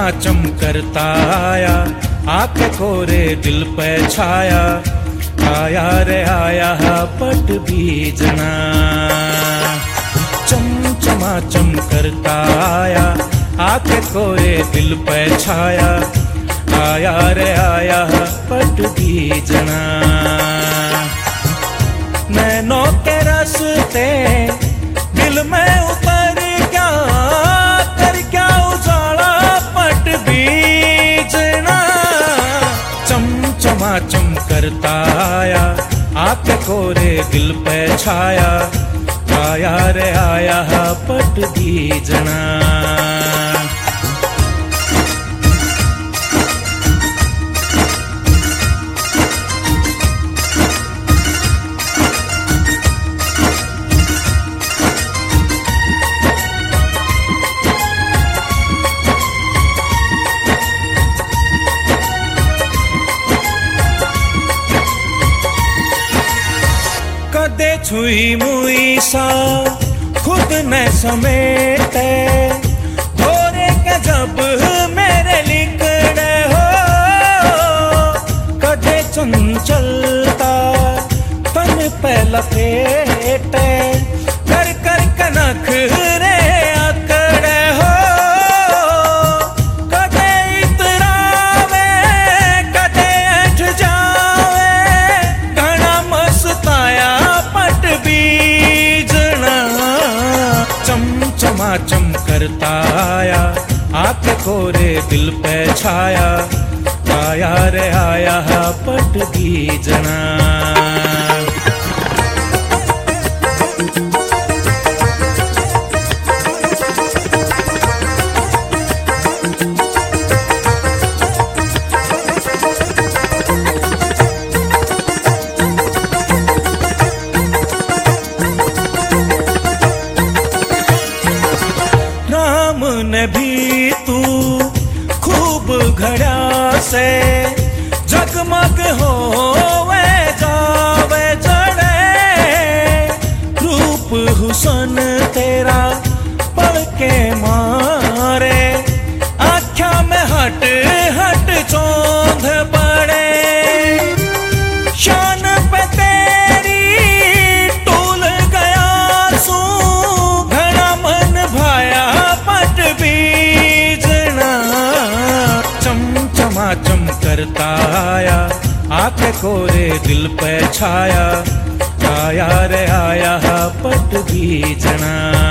चमाचम करता आया, आके कोरे दिल पे छाया, आया रे आया पट बीजना। चमाचम करता आया, आके कोरे दिल पे छाया, आया रे आया पट बीजना। नैनों के रस्ते दिल में उतर क्या कर क्या उजाला पट बीजना। चमाचम करता आया, आके कोरे दिल पे छाया, आया रे आया पट बीजना। कदे छुई मुई सा खुद न समेटे, धोरे के जब मेरे लिखड़े हो। कदे चंचलता तन पे लपेटे, कर कर कनख रे अकड़े हो। कदे इतरावे कदे अठ जावे, घना मस्ताया पट बीजना। चमाचम करता आया, आके कोरे दिल पे छाया, आया रे आया पट बीजना। ने भी तू खूब घड़ा से जगमग होवे जावे जड़े। रूप हुसन तेरा पढ़ के मारे, आँखा में हट हट चौंध पड़े। शान पे तेरी टूल गया सू, घना मन भाया पट बीजना। चमाचम करता आया, आके कोरे दिल पे छाया, आया रे आया पट बीजना।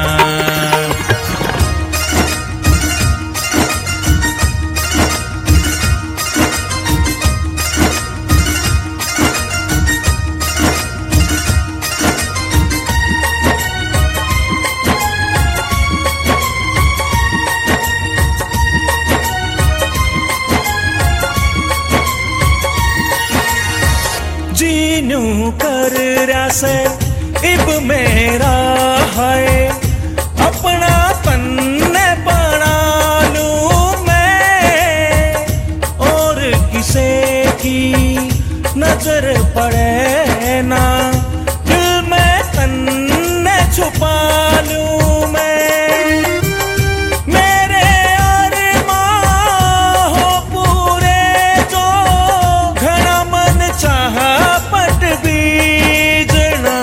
जीनू कर रसे इब मेरा है, अपना पन्ने बना लूं मैं। और किसे की नजर पड़े ना, दिल में तन्ने छुपा लूं मैं। मेरे अरमां हो पूरे जो, घना मन चाहा पट बीजना।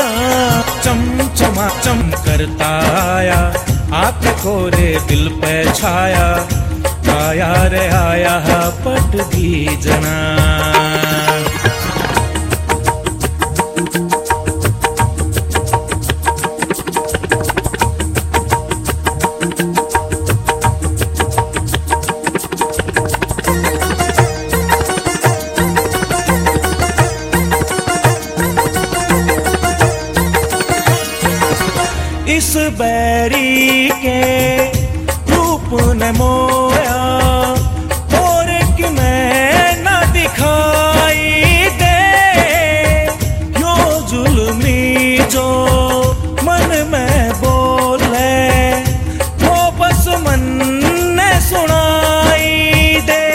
चमाचम करता आया, आके कोरे दिल पे छाया, आया रे आया पट बीजना। इस बैरी के रूप ने मोया, और कि मैं न दिखाई दे। यो जुल्मी जो मन में बोले, वो बस मन ने सुनाई दे।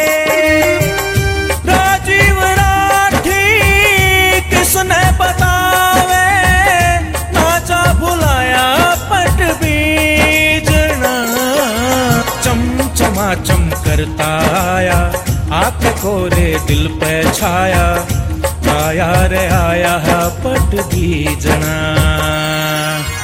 राजीव राठी किसने बतावे, नाचा भुलाया पट बीजना। करता आया, आके कोरे दिल पे छाया, आया रे आया पट दी जना।